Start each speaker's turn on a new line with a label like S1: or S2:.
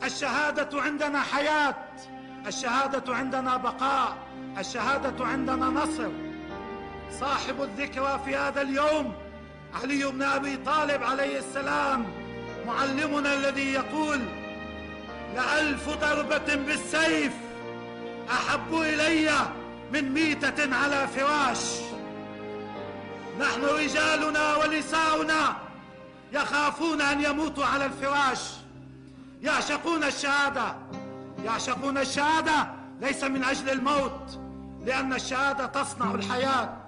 S1: الشهادة عندنا حياة، الشهادة عندنا بقاء، الشهادة عندنا نصر. صاحب الذكرى في هذا اليوم علي بن أبي طالب عليه السلام، معلمنا الذي يقول: ل1000 ضربة بالسيف أحب إلي من ميتة على فراش. نحن رجالنا ونساؤنا يخافون أن يموتوا على الفراش، يعشقون الشهادة، يعشقون الشهادة ليس من أجل الموت، لأن الشهادة تصنع الحياة.